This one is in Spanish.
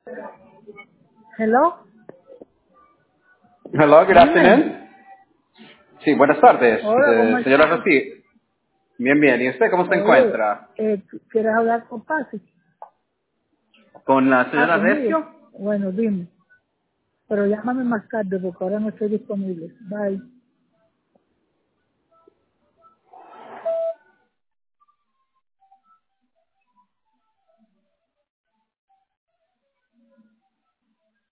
Hello. Hello, good Dime. afternoon. Sí, buenas tardes, Hola, ¿cómo señora estás? Rosy. Bien, bien. ¿Y usted cómo se Oye, encuentra? ¿quieres hablar con Pasi? ¿Con la Ah, señora conmigo. Recio? Bueno, dime. Pero llámame más tarde porque ahora no estoy disponible. Bye.